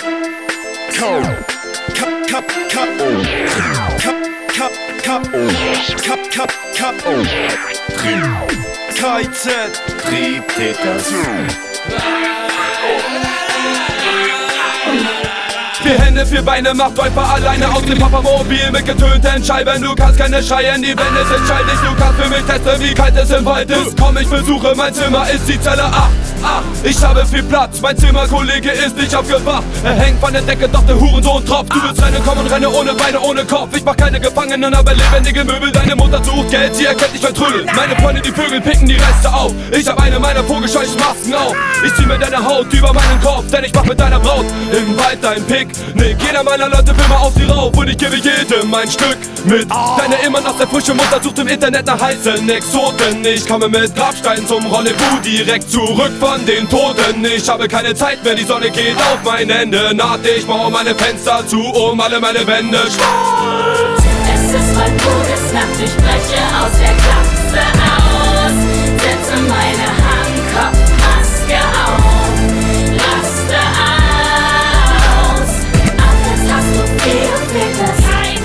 KIZ Triebtäter. Vier Hände, vier Beine, macht Räuber alleine aus dem Papamobil mit getönten Scheiben. Du kannst keine schreien, die Wände sind scheidig. Du kannst für mich testen, wie kalt es im Wald ist. Komm, ich besuche, mein Zimmer ist die Zelle 8. Ich habe viel Platz, mein Zimmerkollege ist nicht aufgewacht. Er hängt von der Decke, doch der Hurensohn tropft. Du willst rennen, komm und renne ohne Beine, ohne Kopf. Ich mach keine Gefangenen, aber lebendige Möbel. Deine Mutter sucht Geld, sie erkennt nicht mein Trüdel. Meine Freunde, die Vögel, picken die Reste auf. Ich hab eine meiner vogelscheuchen Masken auf. Ich zieh mir deine Haut über meinen Kopf, denn ich mach mit deiner Braut im Wald dein Picknick. Jeder meiner Leute will mal auf sie rauf und ich gebe jedem ein Stück mit. Deine immer noch sehr frische Mutter sucht im Internet nach heißen Exoten. Ich komme mit Grabstein zum Rendezvous, direkt zurück von den Toten. Ich habe keine Zeit mehr, die Sonne geht auf mein Ende. Naht, ich mach meine Fenster zu, alle meine Wände schwarz. Es ist bald Todesnacht, ich breche aus der Klapse aus. Setze meine Hankopfmaske auf, raste aus. Alles hast du viel das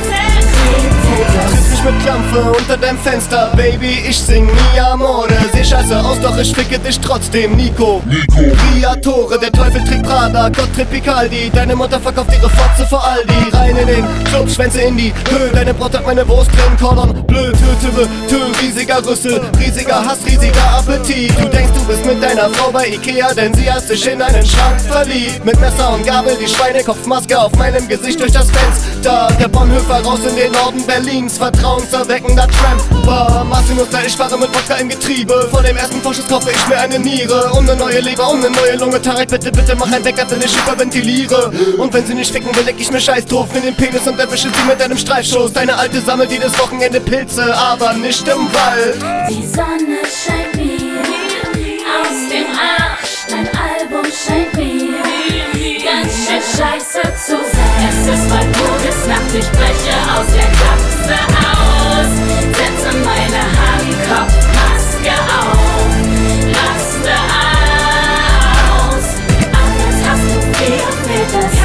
Triff mich mit Klampfe unter deinem Fenster, Baby, ich sing Mi Amore. Seh scheiße aus, doch ich ficke dich trotzdem, Nico. Viatore, der Teufel trägt Prada, Gott trägt Picaldi. Deine Mutter verkauft ihre Fotze vor Aldi. Rein in den Club, Schwänze in die Höhe. Deine Braut hat meine Wurst drin, Cordon bleu, tö, riesiger Rüssel, riesiger Hass, riesiger Appetit. Du denkst, du bist mit deiner Frau bei Ikea, denn sie hat sich in einen Schrank verliebt. Mit Messer und Gabel, die Schweinekopfmaske auf meinem Gesicht durch das Fenster. Der Bonhoeffer raus in den Norden Berlins, vertrauenserweckender Tramper. Martin-Muster, ich fahre mit Wodka im Getriebe. Vor dem ersten Vorschuss kaufe ich mir eine Niere. Um ne neue Leber, um ne neue Lunge. Tarek, bitte, bitte mach ein Backup, denn ich hyperventiliere. Und wenn sie nicht ficken will, leck ich mir scheiß drauf in den Penis und erwische sie mit einem Streifschuss. Deine Alte sammelt jedes Wochenende Pilze, aber nicht im Wald. Die Sonne scheint mir aus dem Arsch, dein Album scheint mir ganz schön scheiße zu sein. Es ist bald Todesnacht, ich breche aus der Klapse aus. Setze meine Hankopfmaske auf, raste aus. Alles hast du viel das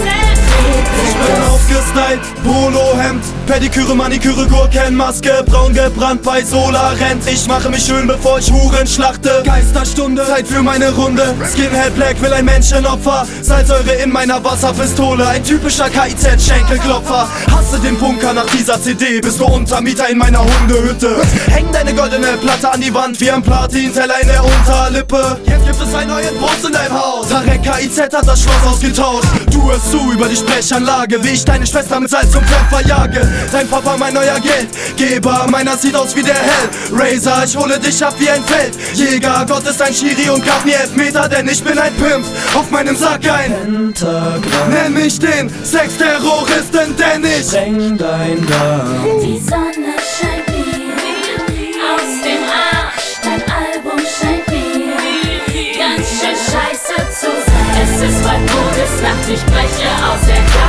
Ich bin aufgestylt, Polohemd, Pediküre, Maniküre, Gurkenmaske, braun gebrannt bei Solarent. Ich mache mich schön, bevor ich Huren schlachte. Geisterstunde, Zeit für meine Runde. Skinhead Black will ein Menschenopfer. Salzsäure in meiner Wasserpistole, ein typischer KIZ-Schenkelklopfer. Hasse den Bunker nach dieser CD, bist du Untermieter in meiner Hundehütte. Häng deine goldene Platte an die Wand wie ein Platinteller in der Unterlippe. Jetzt gibt es einen neuen Boss in deinem Haus. Tarek KIZ hat das Schloss ausgetauscht. Du hörst zu über die Sprechanlage, wie ich deine Schwester mit Salz und Pfeffer jage. Dein Papa mein neuer Geldgeber, meiner sieht aus wie der Hellraiser. Ich hole dich ab wie ein Feldjäger. Gott ist ein Schiri und gab mir Elfmeter, denn ich bin ein Pimp. Auf meinem Sack ein Pentagramm. Nenn mich den Sexterroristen, denn ich spreng dein Darm. Die Sonne scheint mir aus dem Arsch, dein Album scheint mir ganz schön scheiße zu sein. Es ist bald Todesnacht, ich breche aus der Klasse